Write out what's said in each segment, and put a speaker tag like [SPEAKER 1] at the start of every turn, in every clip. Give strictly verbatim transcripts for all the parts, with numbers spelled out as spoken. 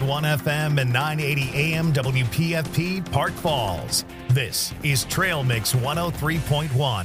[SPEAKER 1] one F M and nine eighty A M W P F P Park Falls. This is Trail Mix one oh three point one.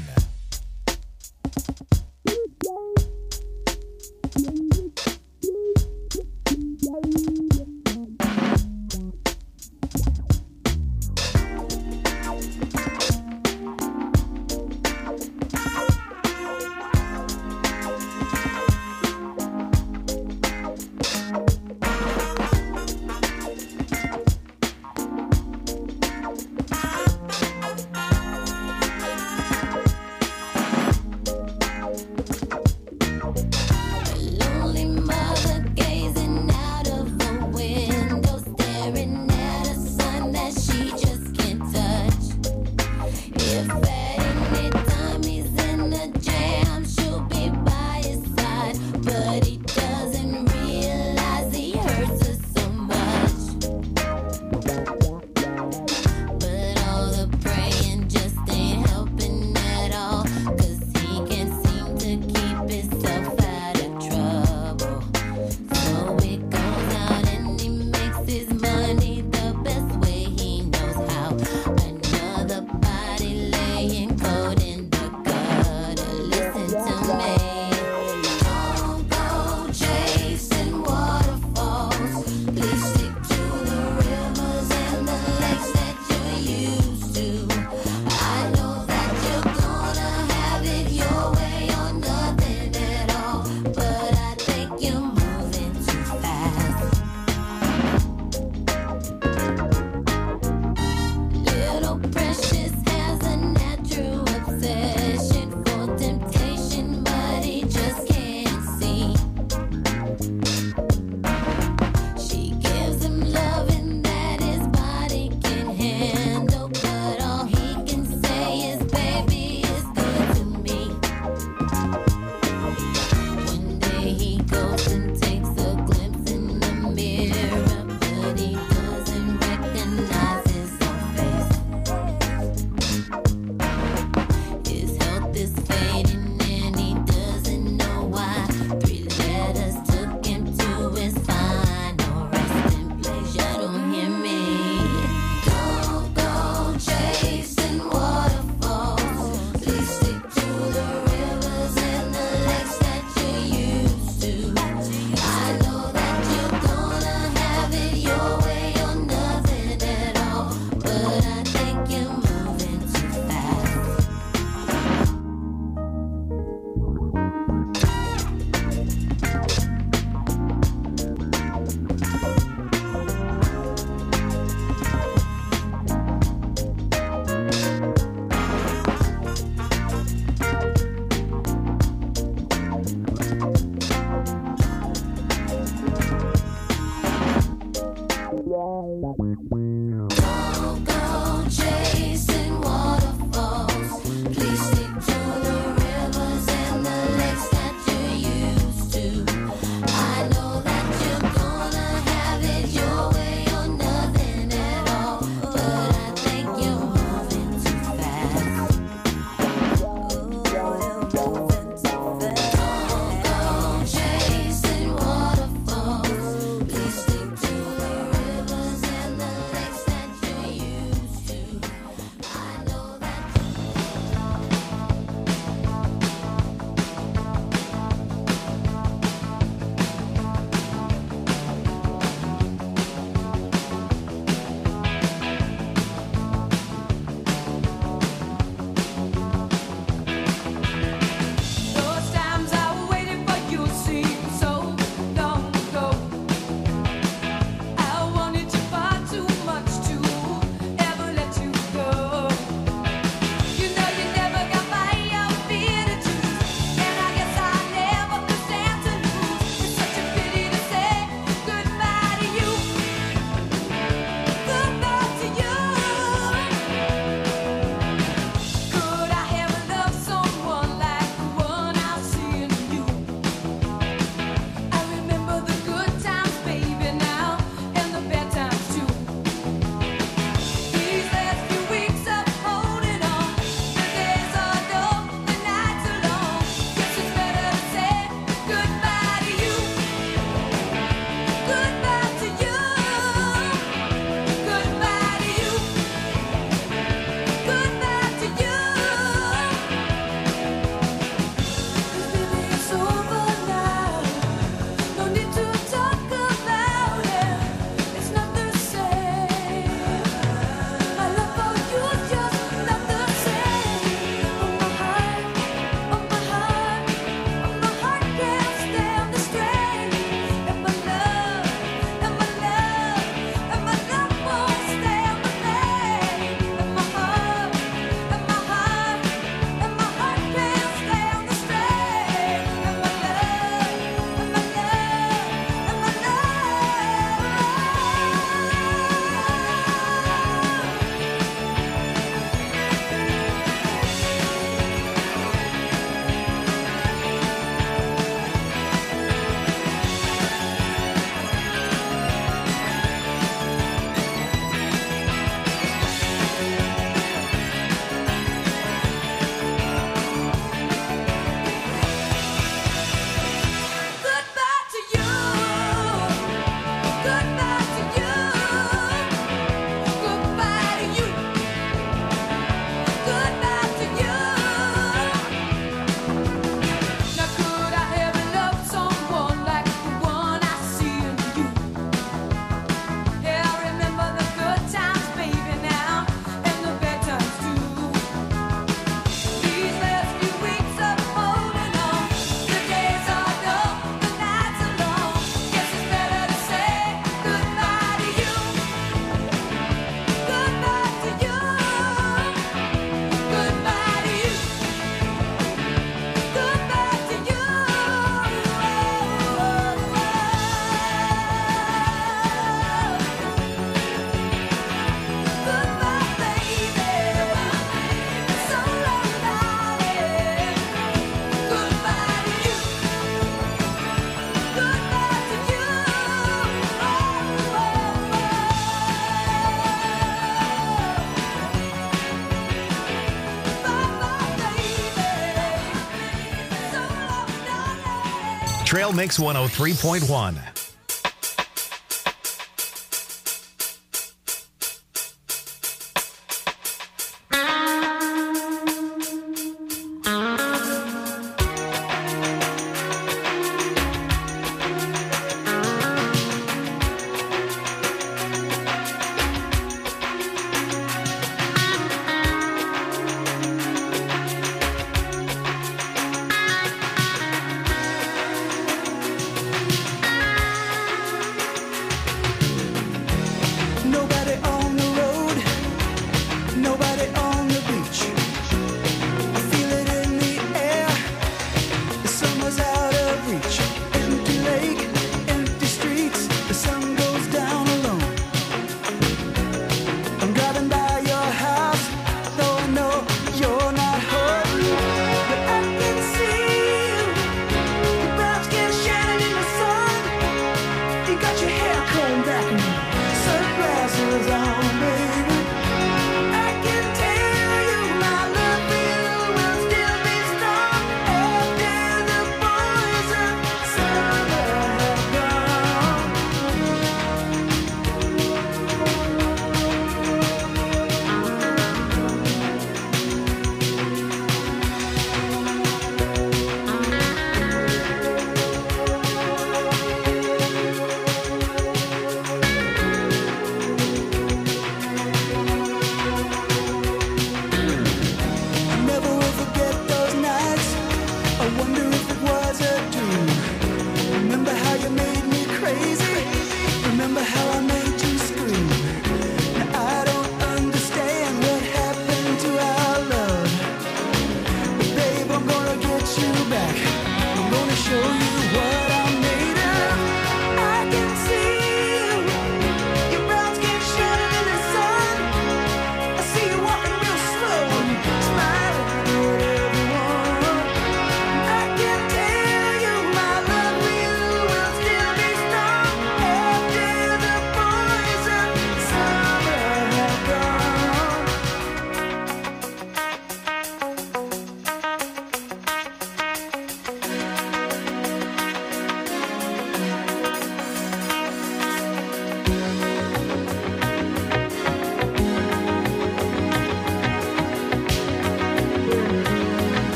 [SPEAKER 1] Trail Mix one oh three point one.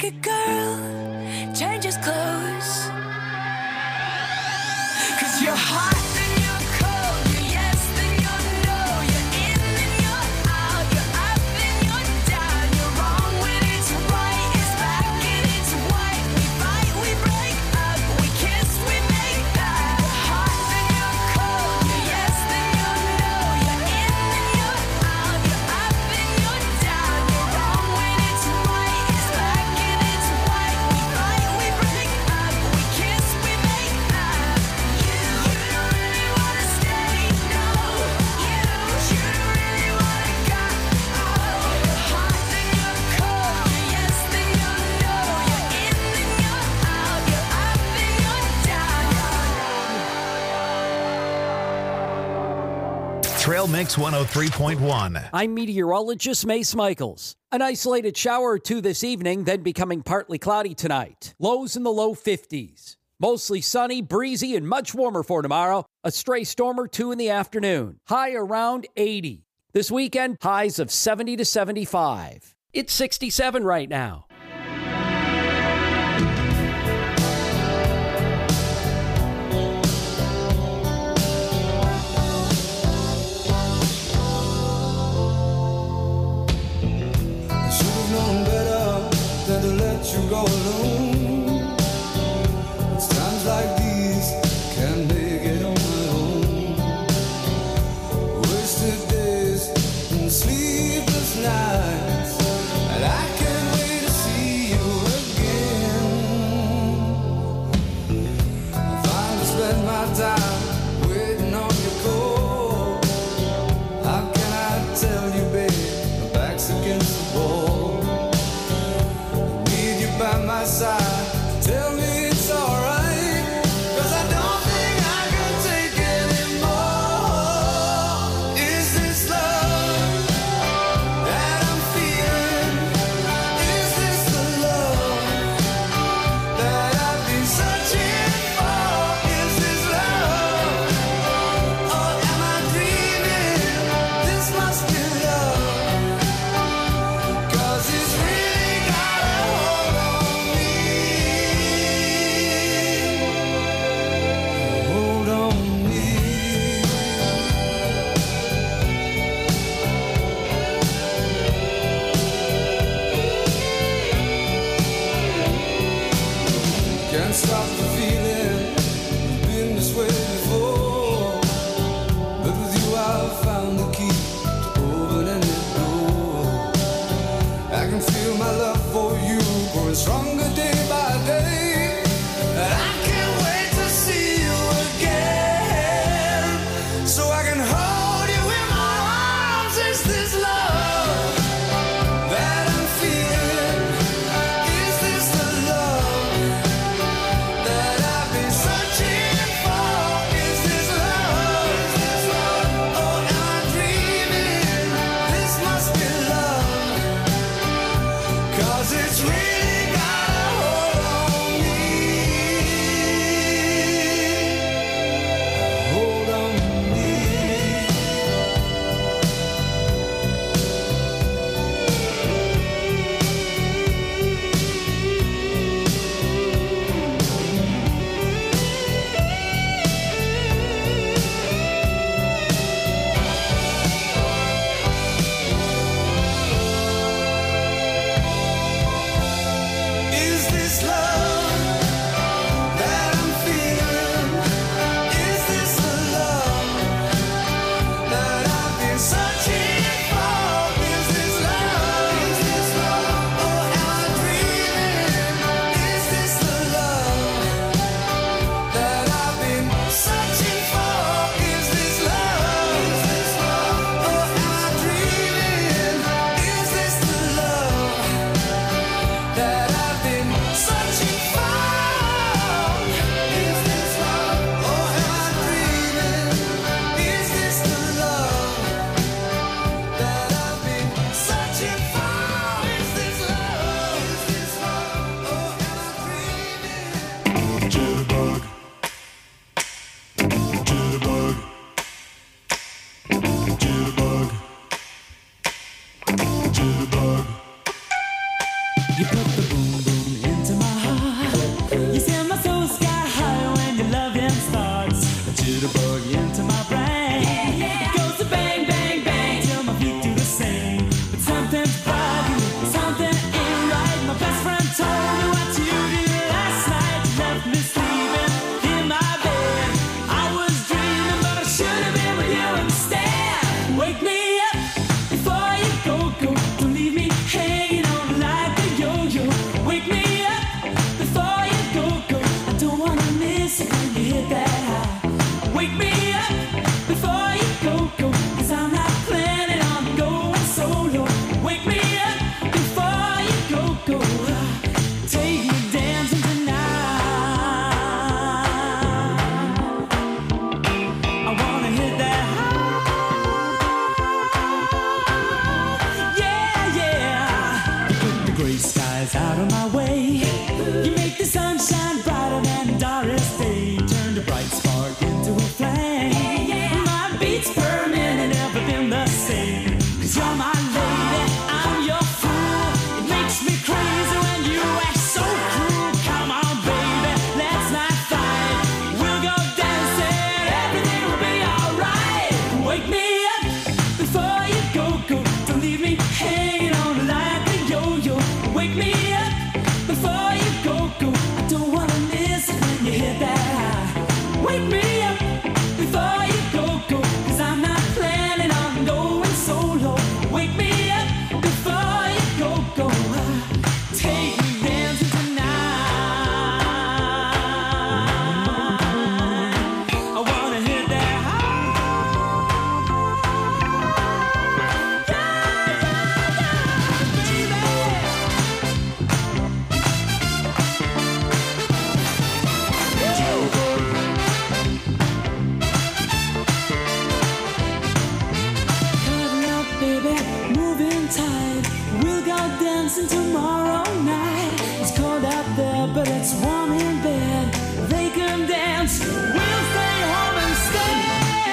[SPEAKER 2] naked girl changes clothes. 'Cause you're hot, then you're cold, you're yes, then you're no, you're in, then you're out, you're up, then you're down, you're wrong when it's right, it's black and it's white, we fight, we break up, we kiss, we make up. You're hot, then you're cold, you're yes, then you're no, you're in, then you're out, you're up, then you're down, you're wrong when it's right, it's black and it's white, we fight, we break up, we kiss, we make up. You, you don't really wanna stay, no. You, you don't really wanna go. Oh, you're hot, then you're cold, you're yes, then you're no, you're in, then you're out, you're up, then you're down.
[SPEAKER 1] Trail Mix one oh three point one.
[SPEAKER 3] I'm meteorologist Mace Michaels. An isolated shower or two this evening, then becoming partly cloudy tonight. Lows in the low fifties. Mostly sunny, breezy, and much warmer for tomorrow. A stray storm or two in the afternoon. High around eighty. This weekend, highs of seventy to seventy-five. It's sixty-seven right now.
[SPEAKER 4] I should have known better than to let you go alone. It's times like these can't make it on my own. Wasted days and sleepless nights, and I can't wait to see you again. I finally spent my time waiting on your call. How can I tell you, babe, my back's against the wall. Need you by my side, tell me it's alright, 'cause I don't think I can take anymore. Is this love that I'm feeling? Is this the love that I've been searching for? Is this love, or am I dreaming? This must be love, 'cause it's really got a hold on me. Hold on me. Can't stop the feeling, we've been this way before, but with you I've found the key to open any door. I can feel my love for you growing stronger day by day, and I can't wait to see you again, so I can hold you in my arms. Is this love that I'm feeling? Is this the love that I've been searching for? Is this love, or am I dreaming? This must be love, 'cause it's really got a hold on me. Hold on me. Is this love that I'm feeling? Is this the love that I've been searching for? Is this love? Is this love, or am I dreaming? Is this the love that I've been searching for? Is this love? Is this love, or am I dreaming? Is this the love that I've been searching for? Is this love, or am I dreaming? Is this the love that I've been searching for? Is this love? Is this love, or am I dreaming? Jitterbug. Jitterbug. Jitterbug. Jitterbug.
[SPEAKER 3] You put the boom boom
[SPEAKER 5] dancing tomorrow night. It's cold out there, but it's warm in bed. They can dance, we'll stay home instead.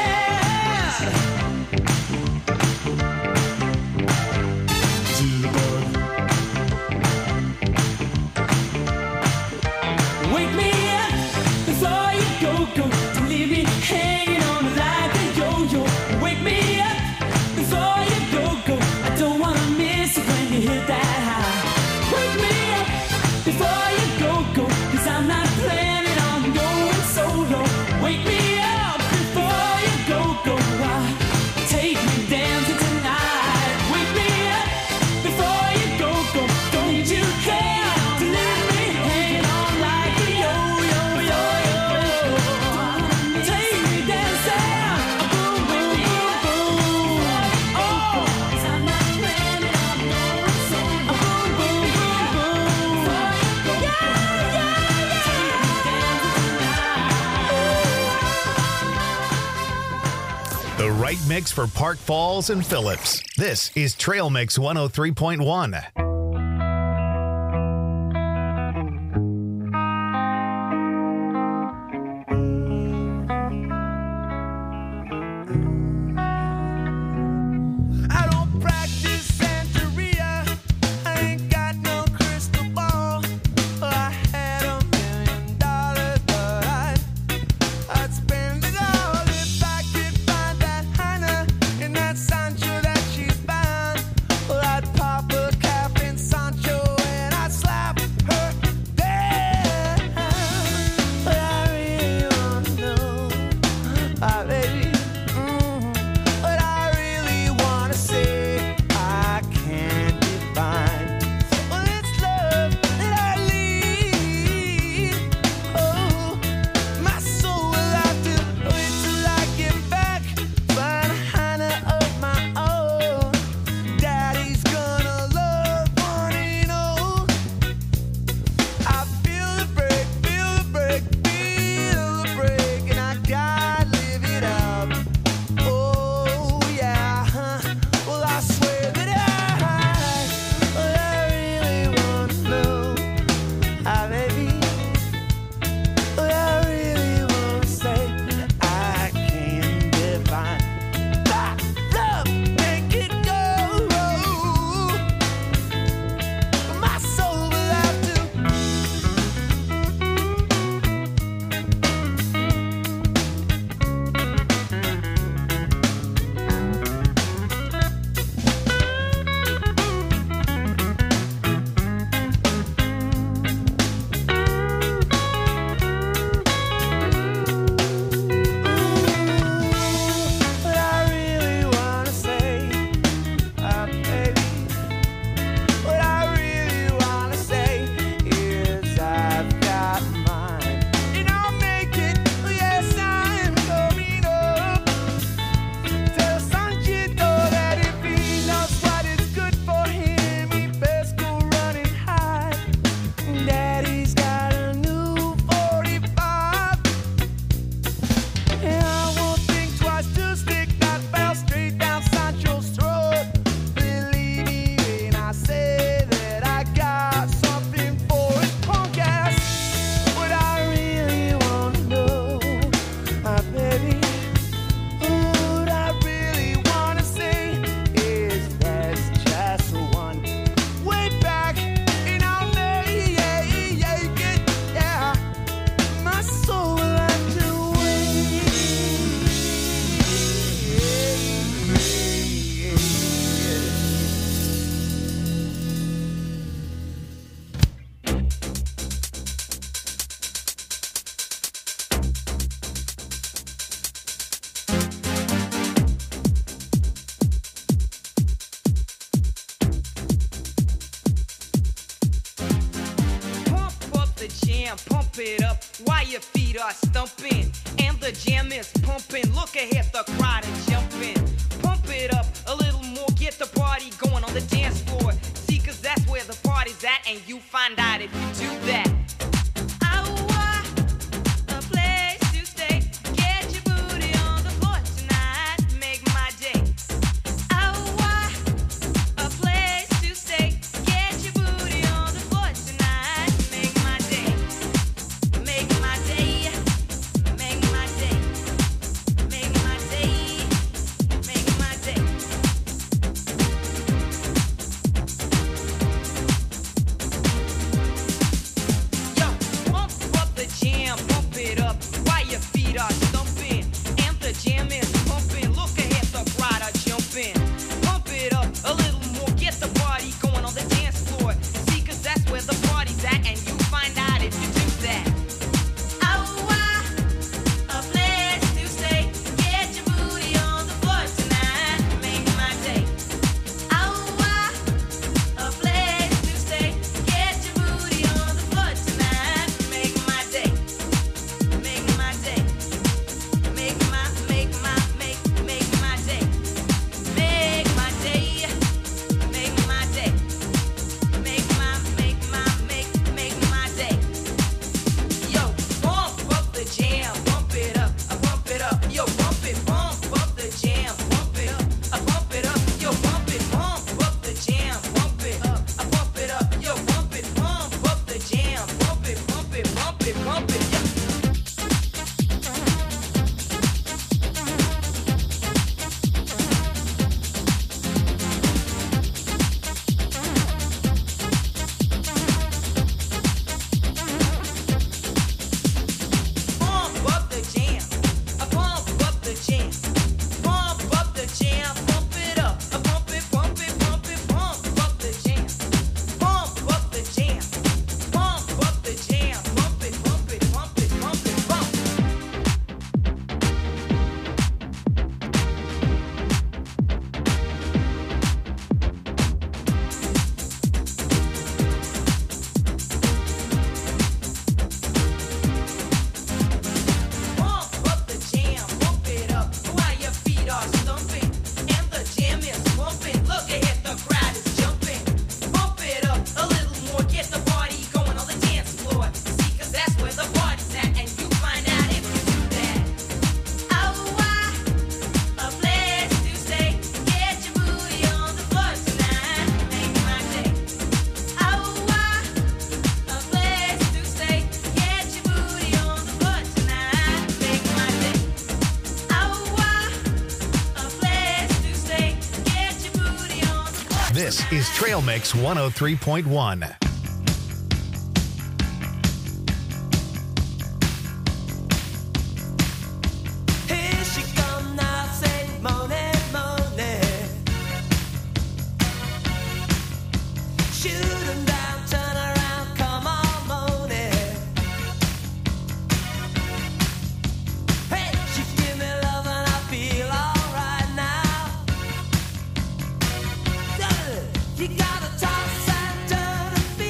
[SPEAKER 5] Wake me up before you go, go. Don't leave me hanging on like a yo-yo. Wake me up before you go, go. I don't wanna miss it when you hit that high. Wake me up before you go, go. Cause I'm not planning on going solo. Wake me up before you go, go. Why? Take me dancing tonight. Wake me up before you go, go. Don't need you care to leave me hanging on like a yo-yo, yo-yo. Take me dancing, boom, boom, boom, boom. Oh, 'cause I'm not planning on going solo. Boom, boom, boom, boom. Yeah, yeah, yeah. Take me dancing tonight.
[SPEAKER 1] The right mix for Park Falls and Phillips. This is Trail Mix one oh three point one.
[SPEAKER 4] I don't practice Santeria. I ain't got no crystal ball. I had a million dollars, but I'd, I'd spend it all if I could find that Hannah in that Sancho that she's bound. Well, I'd pop a cap in Sancho and I'd slap her down. But I really wanna know, ah, baby. Mm. But I really wanna say I can't define. Well, it's love that I lead. Oh, my soul will have to wait till I get back. Find a Hannah of my own. Daddy's gonna love one and all. I feel the break, feel the break, feel the break, and I gotta live it up. Oh yeah, huh. Well I swear that I, well I really wanna know, ah baby, well I really wanna say I can't define. That love make it go, but my soul will have to. But I really wanna say, ah baby, what I really wanna say is I've got mine, and I'll make it. Yes, I'm coming up. Tell Sanchito that if he knows what is good for him, he best go run and hide. Daddy's got a new forty-five. And I won't think twice to stick that bell straight down Sancho's throat. Believe me when I say that I got something for his punk ass. What I really wanna know, ah baby, what I really wanna say is there's just one way back, and I'll make it, yeah. My soul will have to
[SPEAKER 6] Pump up the jam, pump it up while your feet are stumping. And the jam is pumping. Look ahead, the crowd is jumping. Pump it up a little more, get the party going on the dance floor. See, 'cause that's where the party's at, and you find out if you do that. I want a place to stay. Get your booty on the floor tonight. Make my day. I want a place to stay. Get your
[SPEAKER 1] This is Trail Mix one oh three point one.
[SPEAKER 4] Here she come now, say money, money. Shoot 'em down, turn around, come on, money. Hey, she give me love and I feel alright now. You gotta toss and turn and feel.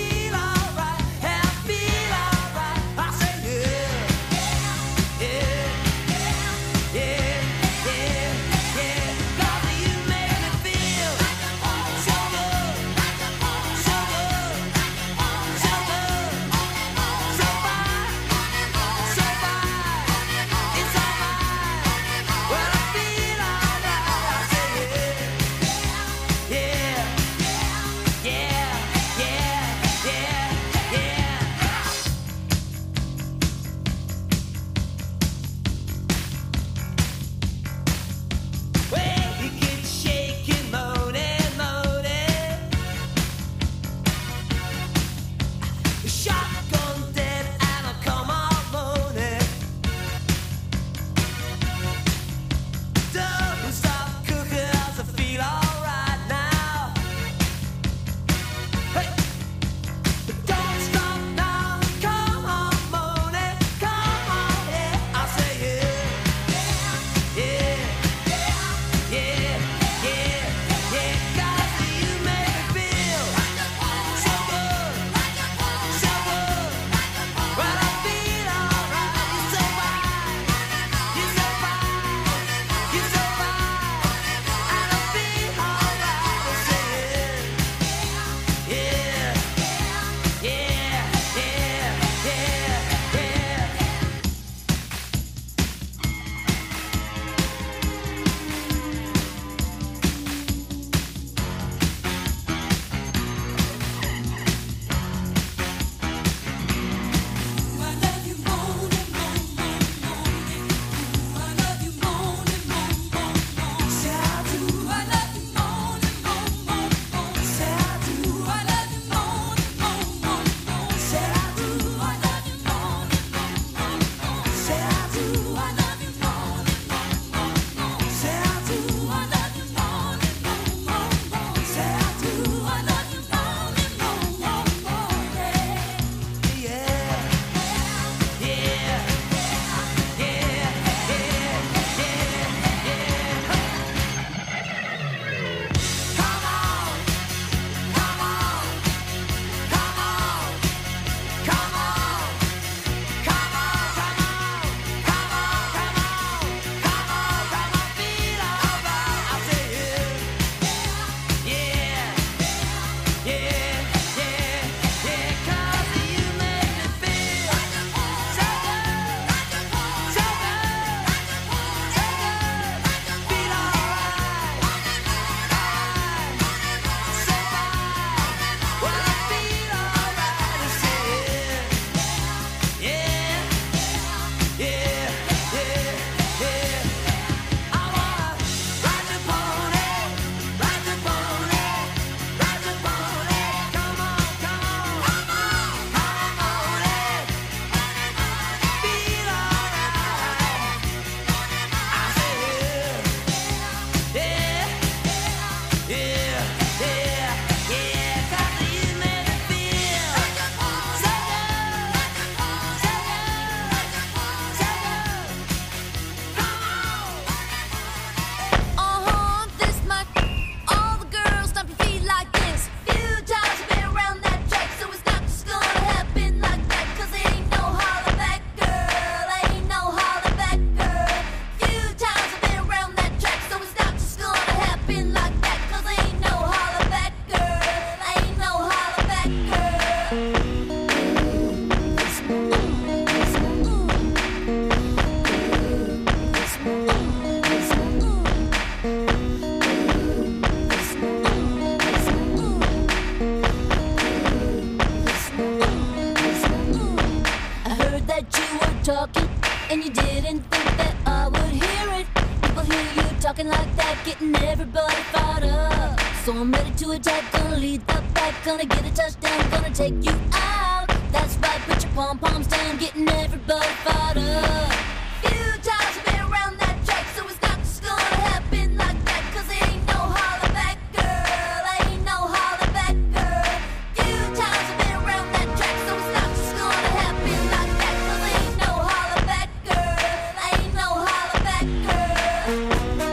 [SPEAKER 7] to attack, gonna lead the back, gonna get a touchdown, gonna take you out. That's right, put your pom-poms down, getting everybody fired up. Few times I've been around that track, so it's not just gonna happen like that, cause there ain't no holler back, girl, ain't no holler back, girl. Few times I've been around that track, so it's not just gonna happen like that, cause there ain't no holler back, girl, ain't no holler back, girl.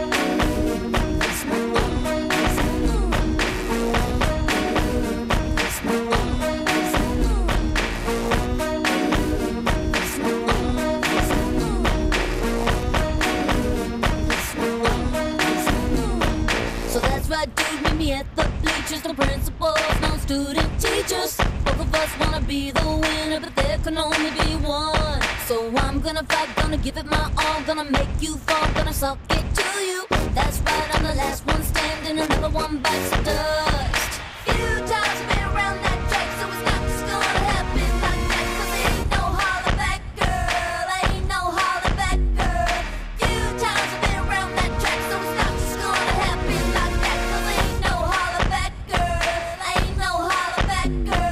[SPEAKER 7] So that's right, dude, meet me at the bleachers. No principals, no student teachers. Both of us wanna be the winner, but there can only be one. So I'm gonna fight, gonna give it my all, gonna make you fall, gonna suck it to you. That's right, I'm the last one standing, another one bites the dust. Few times I've been around that track, so it's not just gonna happen like that, cause there ain't no holler back, girl, ain't no holler back, girl. Few times I've been around that track, so it's not just gonna happen like that, cause there ain't no holler back, girl, ain't no holler back,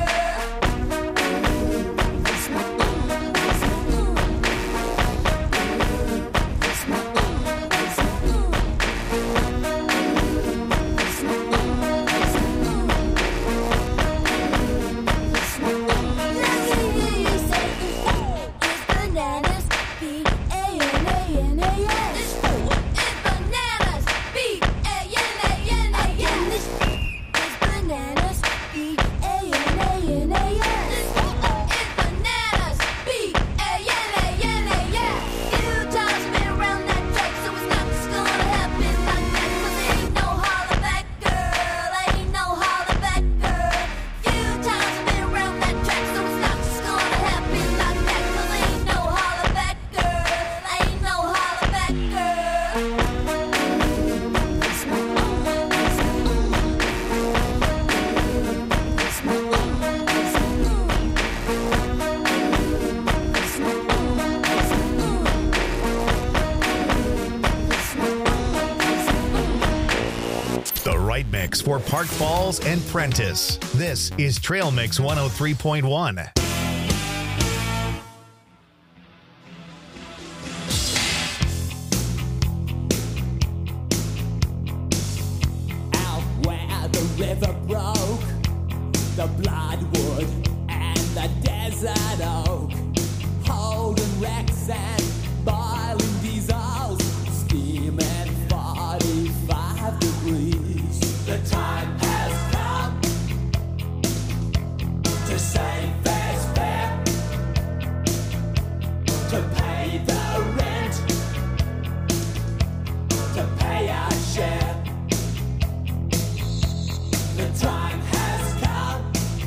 [SPEAKER 7] bananas, B A N A N A S. This fool is bananas, B A N A N A S. This fool is bananas, B A N A N A S. This fool is bananas, B A N A N A S. Few times I've been around that track, so it's not just gonna happen like that, cause there ain't no holler back, girl, ain't no holler back, girl. Few times I've been around that track, so it's not just gonna happen like that, cause there ain't no holler back, girl, ain't no holler back,
[SPEAKER 1] The right mix for Park Falls and Prentice. This is Trail Mix one oh three point one.
[SPEAKER 5] Out where the river broke, the bloodwood and the desert oak, holding wrecks and boiling diesels, steaming forty-five degrees. The time has come to save fair's fair, to pay the rent, to pay our share. The time has come,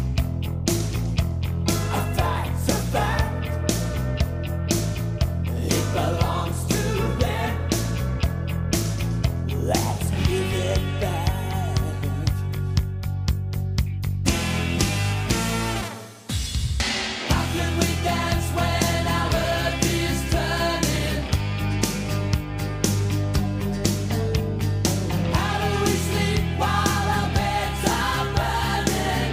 [SPEAKER 5] a fact's a fact. It belongs to them. Let's give it back. How can we dance when our earth is turning? How do we sleep while our beds are burning?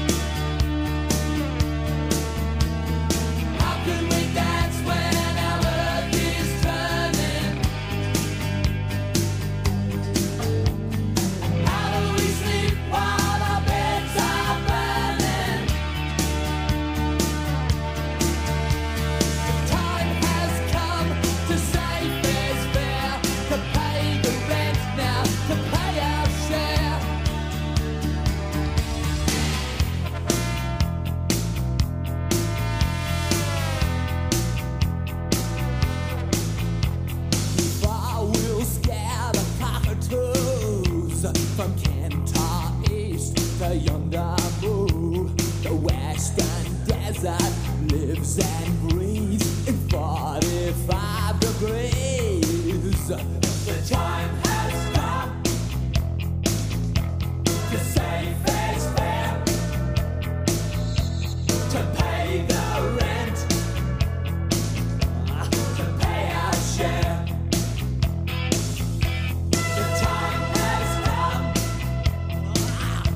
[SPEAKER 5] How can we dance when our earth is turning? How do we sleep while our beds are burning? The time has come to save fair's fair, to pay the rent now, to pay our share. Before we'll scare the cockatoos from Kentar East to yonder move, the western desert lives and breathes in forty-five degrees. The time has come to save fair's fair, to pay the rent, to pay our share. The time has come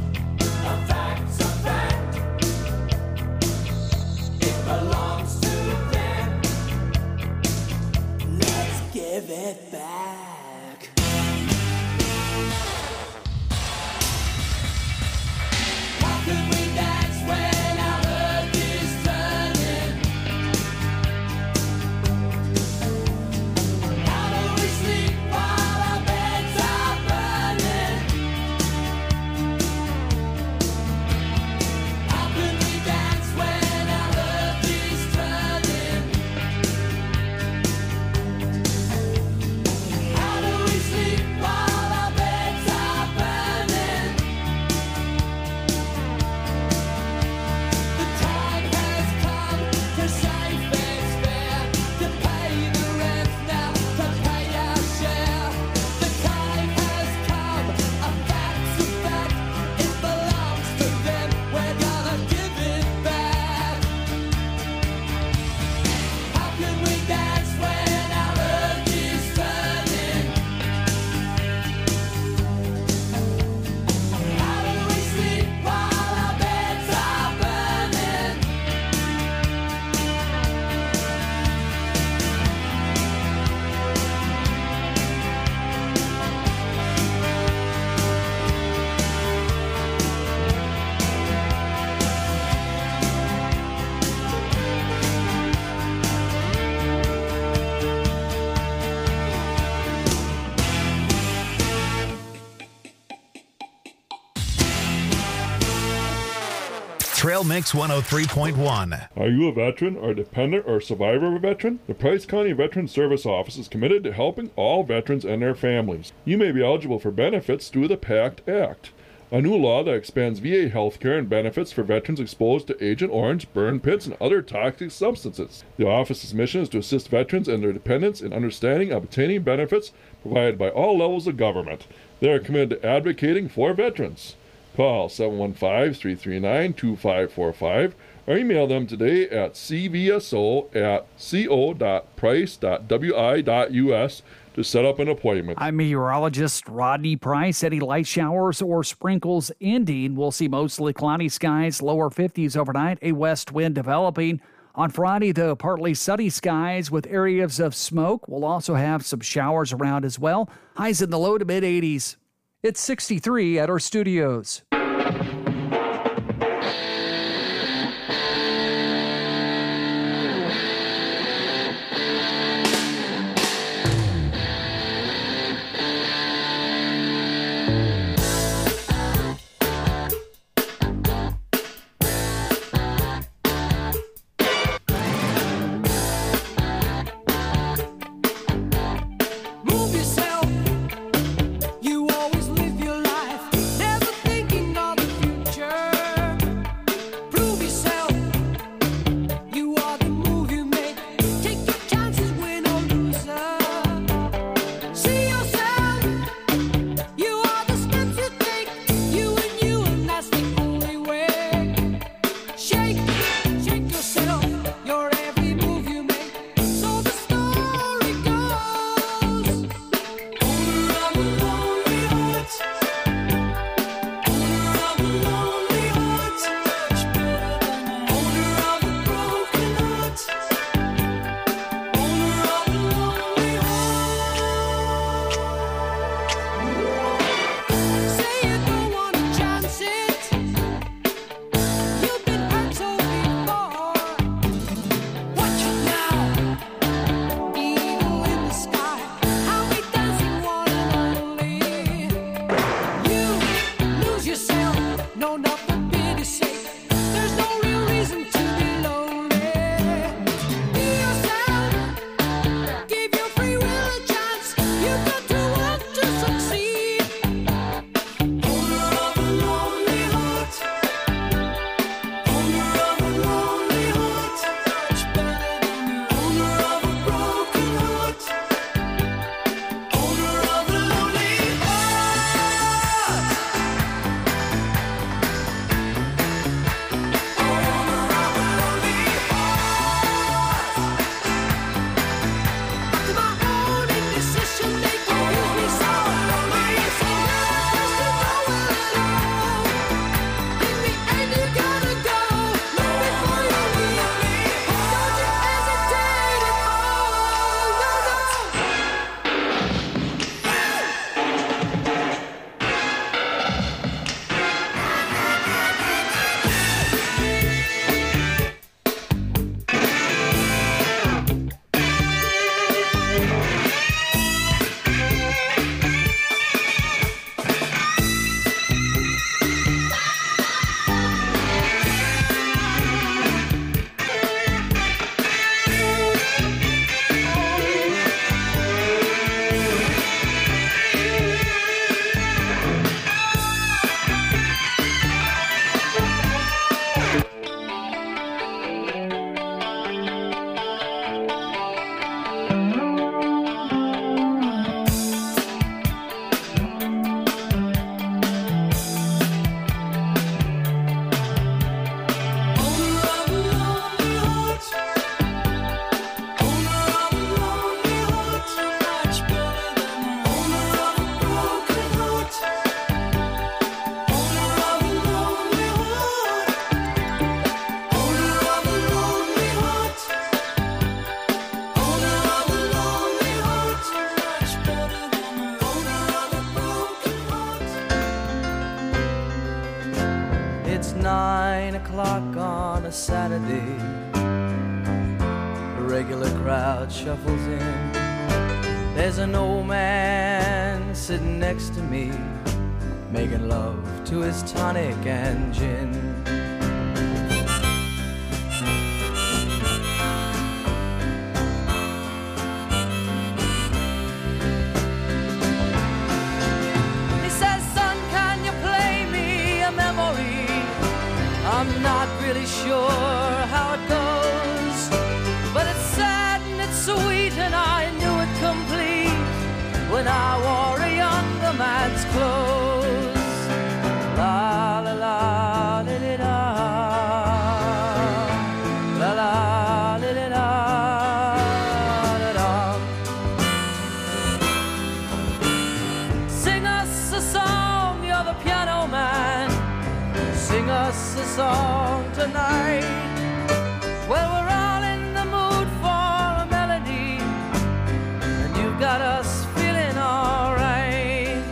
[SPEAKER 1] Trail Mix one oh three point one.
[SPEAKER 8] Are you a veteran or a dependent or survivor of a veteran? The Price County Veteran Service Office is committed to helping all veterans and their families. You may be eligible for benefits through the PACT Act, a new law that expands V A health care and benefits for veterans exposed to Agent Orange, burn pits, and other toxic substances. The office's mission is to assist veterans and their dependents in understanding and obtaining benefits provided by all levels of government. They are committed to advocating for veterans. Call seven one five, three three nine, two five four five or email them today at c v s o at co dot price dot w i dot u s to set up an appointment.
[SPEAKER 9] I'm meteorologist Rodney Price. Any light showers or sprinkles ending. We'll see mostly cloudy skies, lower fifties overnight, a west wind developing. On Friday, the partly sunny skies with areas of smoke. We'll also have some showers around as well. Highs in the low to mid eighties. It's sixty-three at our studios.
[SPEAKER 4] Move yourself. You always live your life, never thinking of the future. Prove yourself. You are the move you make. Take your chances, win or loser. See yourself. You are the steps you take. You and you, and that's the only way. Shake, shake yourself. Your every move you make. So the story goes. Owner of a lonely heart. Owner of a lonely heart. Owner of a broken heart. Owner of a lonely heart. Say you don't want to chance it. You've been hurt so before. Watch it now. Eagle in the sky. How we dancing one and only. You lose yourself. No, not for pity's sake. There's no real reason to be lonely. Be yourself. Give your free will a chance. You've got to want to succeed. Owner of a lonely heart. Owner of a lonely heart. Owner of a broken heart. Owner of a lonely heart. Owner of a lonely heart. To my own indecision making use me so lonely. So nervous to go alone. In the end you gotta go. Look before you leave me. Don't you hesitate at all. No, no. Owner of a lonely heart. Owner of a lonely heart. Owner of a broken heart. Owner of a lonely heart. Owner of a lonely heart. Owner of a lonely heart. Owner of a broken heart.
[SPEAKER 10] It's nine o'clock on a Saturday. The regular crowd shuffles in. There's an old man sitting next to me, making love to his tonic and gin. I'm not really sure how it goes, but it's sad and it's sweet, and I knew it complete when I wore a younger man's clothes. La la la li li da, la la li li da, da da. Sing us a song, you're the piano man. Sing us a song tonight. Well, we're all in the mood for a melody, and you've got us feeling all right.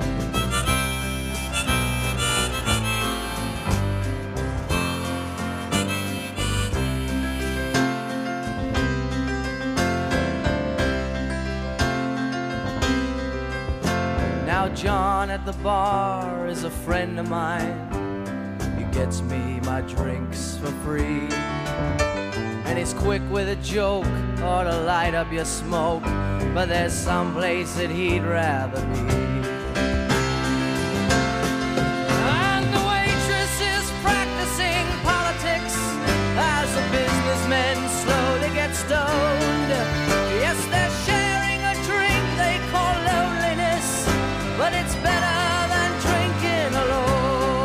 [SPEAKER 10] Now John at the bar is a friend of mine. He gets me my drinks for free, and he's quick with a joke or to light up your smoke, but there's some place that he'd rather be. And the waitress is practicing politics as the businessmen slowly get stoned. Yes, they're sharing a drink they call loneliness, but it's better than drinking alone.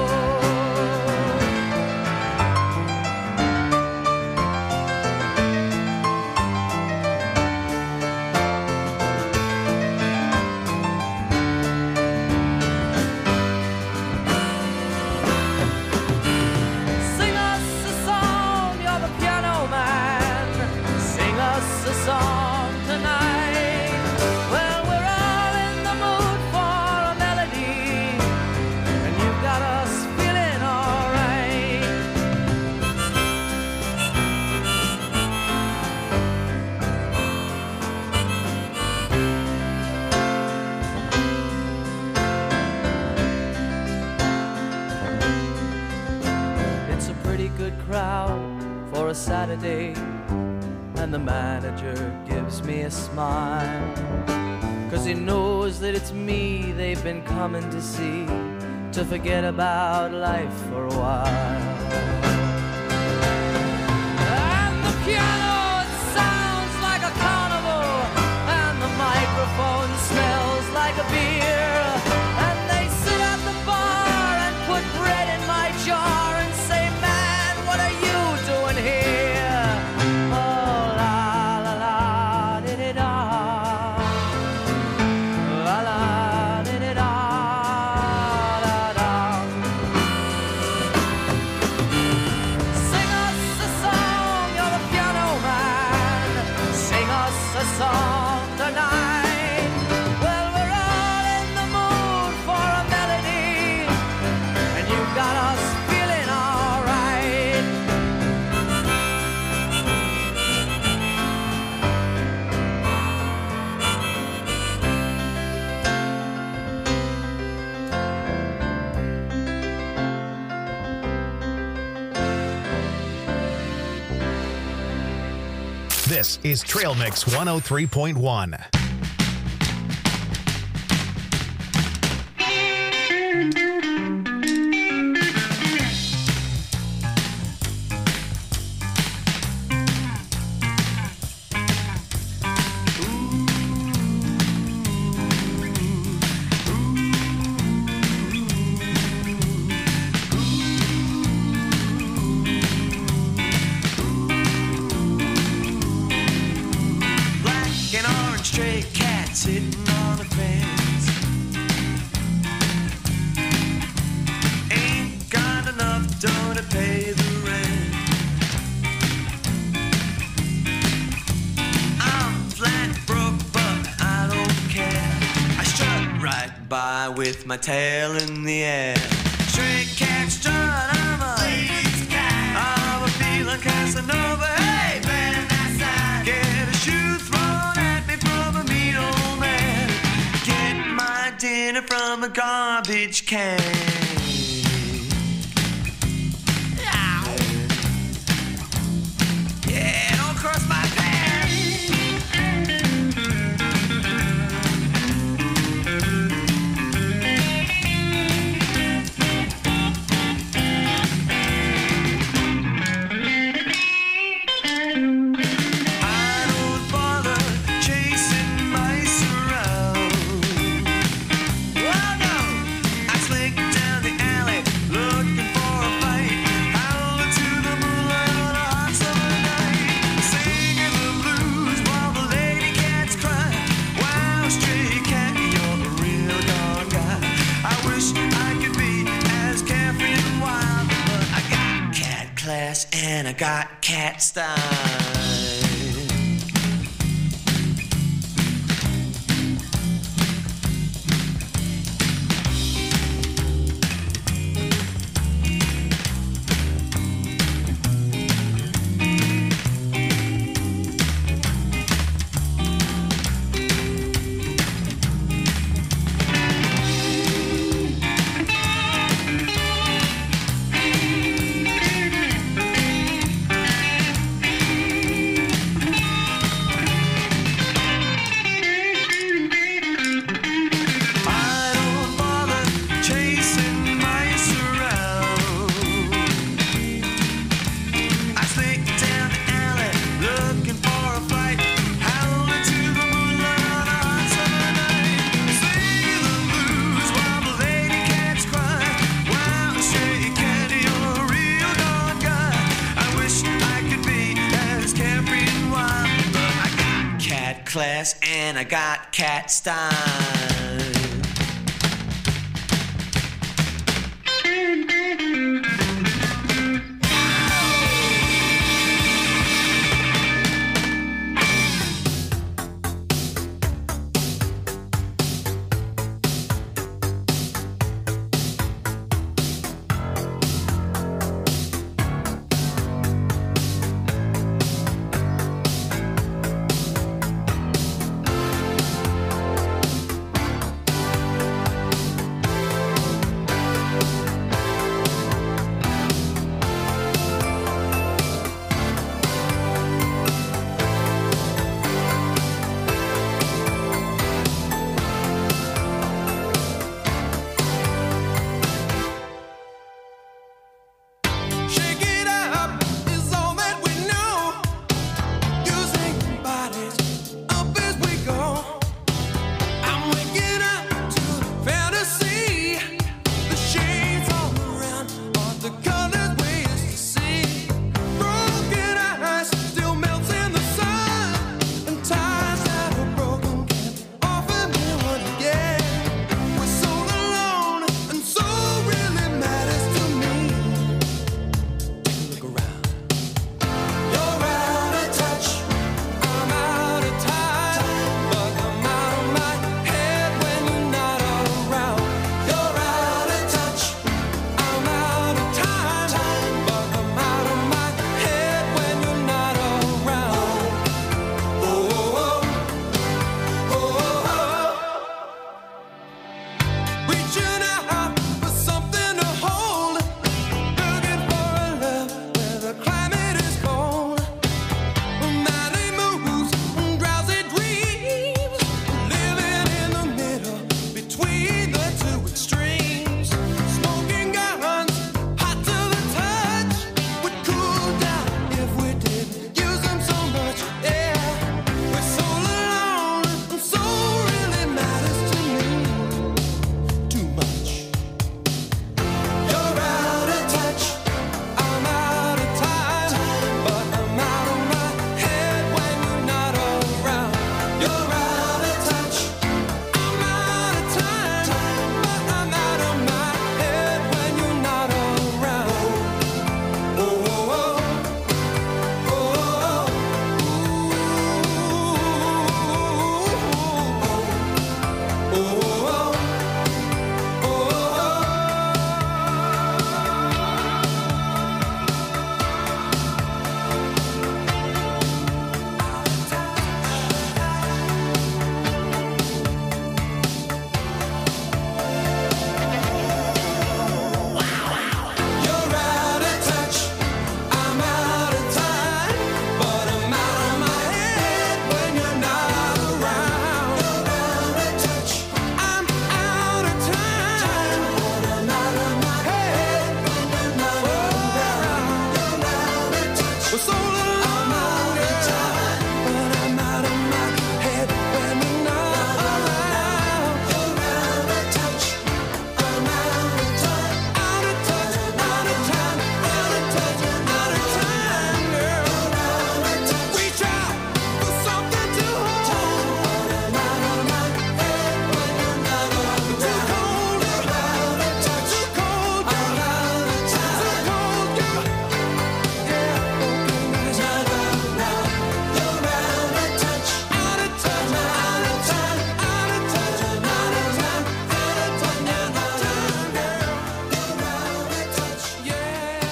[SPEAKER 10] Sing us a song, you're the piano man. Sing us a song tonight. Well, we're all in the mood for a melody, and you've got us feeling all right. It's a pretty good crowd for a Saturday, and the manager gives me a smile, 'cause he knows that it's me they've been coming to see, to forget about life for a while. And the piano, it sounds like a carnival, and the microphone smells like a beer, and they sit at the bar and put bread in my jar and say, man, what are you doing here? Oh, la la la di di da, la la di di da, da da. Sing us a song, you're the piano man. Sing us a song tonight. Well, we're all in the mood for a melody, and you've got us feeling all right.
[SPEAKER 1] This is Trail Mix one oh three point one.
[SPEAKER 4] Black and orange stray cat sitting on the fence. Ain't got enough dough to pay the rent. I'm flat broke, but I don't care. I strut right by with my tail in the air. Stray cat strut, I'm a lady's cat. I'm a feeling Casanova. Hey, man, that's that. Get a shoe thrown at me from a mean old man. Get my dinner from a garbage can. Yeah, don't cross my path. class and I got cat style. Class and I got cat style.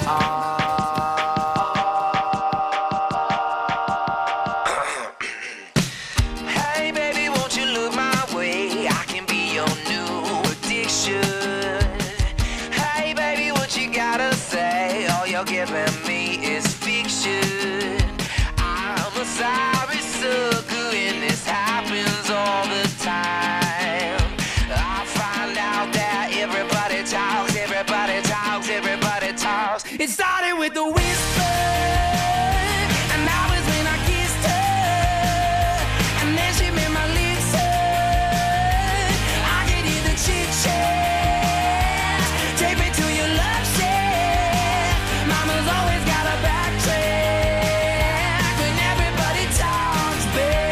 [SPEAKER 4] Hey baby, won't you look my way? I can be your new addiction. Hey baby, what you gotta say? All you're giving me is fiction. I'm a sorry sucker and this happens all the time. I find out that everybody talks, everybody talks, everybody talks. It started with the whisper, and that was when I kissed her. And then she made my lips hurt. I could hear the chit chat. Take me to your love shack. Mama's always got a backtrack when everybody talks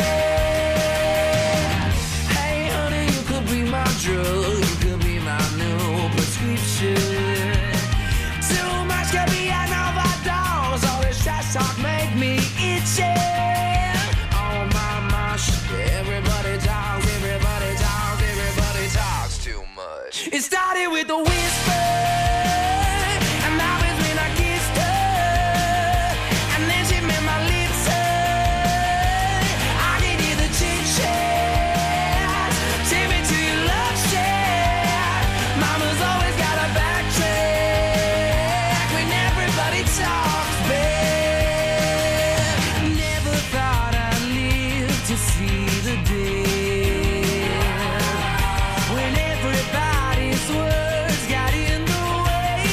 [SPEAKER 4] back. Hey honey, you could be my drug. You could be my new prescription. Too much could be an overdose. All this trash talk make me itchy. Oh my gosh, everybody talks, everybody talks, everybody talks too much. It started with a whisper, and that was when I kissed her. And then she made my lips hurt. I could hear the chit chat. Take me to your love shack. Mama's always got a backtrack when everybody talks back. Never thought I'd live to see the day when everybody's words got in the way.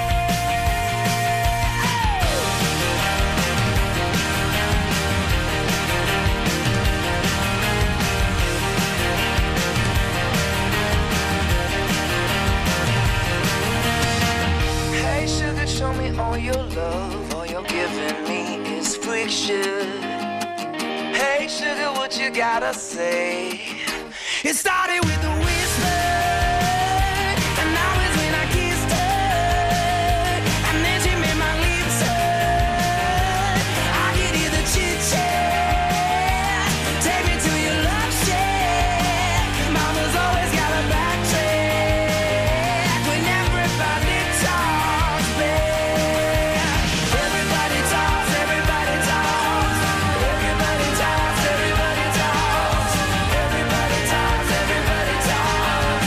[SPEAKER 4] Hey sugar, show me all your love. All you're giving me is friction. Hey sugar, what you gotta say? It started with a whisper, and that was when I kissed her. And then she made my lips hurt. I could hear the chit chat. Take me to your love shack. Mama's always got a backtrack when everybody talks back. Everybody talks, everybody talks. Everybody talks, everybody talks. Everybody talks, everybody talks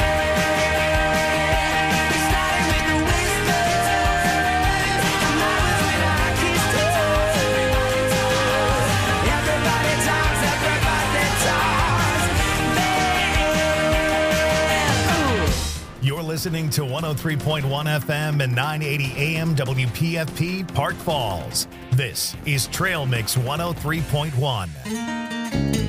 [SPEAKER 4] back. It started with the whisper, and that was when I kissed her. Everybody talks, everybody talks back.
[SPEAKER 1] You're listening to one oh three point one F M and nine eighty A M W P F P Park Falls. This is Trail Mix one oh three point one.